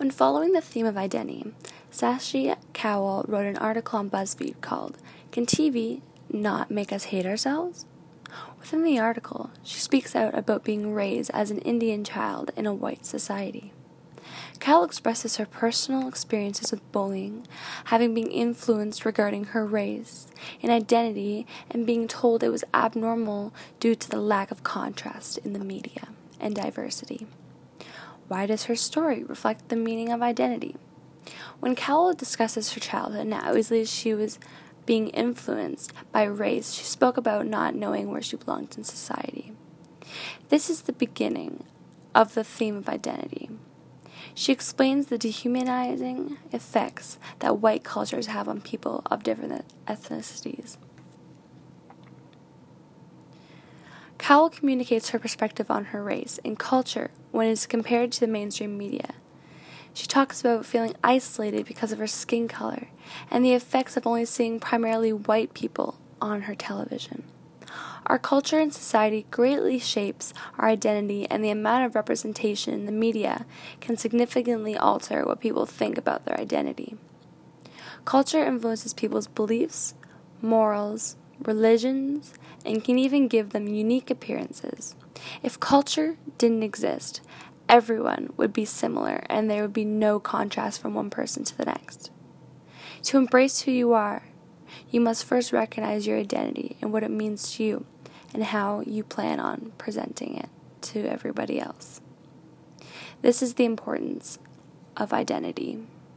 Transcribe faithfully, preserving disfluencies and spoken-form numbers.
When following the theme of identity, Sashi Cowell wrote an article on BuzzFeed called, "Can T V Not Make Us Hate Ourselves?" Within the article, she speaks out about being raised as an Indian child in a white society. Cowell expresses her personal experiences with bullying, having been influenced regarding her race and identity, and being told it was abnormal due to the lack of contrast in the media and diversity. Why does her story reflect the meaning of identity? When Cowell discusses her childhood and how easily she was being influenced by race, she spoke about not knowing where she belonged in society. This is the beginning of the theme of identity. She explains the dehumanizing effects that white cultures have on people of different ethnicities. Cowell communicates her perspective on her race and culture when it is compared to the mainstream media. She talks about feeling isolated because of her skin color and the effects of only seeing primarily white people on her television. Our culture and society greatly shapes our identity, and the amount of representation in the media can significantly alter what people think about their identity. Culture influences people's beliefs, morals, religions, and can even give them unique appearances. If culture didn't exist, everyone would be similar and there would be no contrast from one person to the next. To embrace who you are, you must first recognize your identity and what it means to you and how you plan on presenting it to everybody else. This is the importance of identity.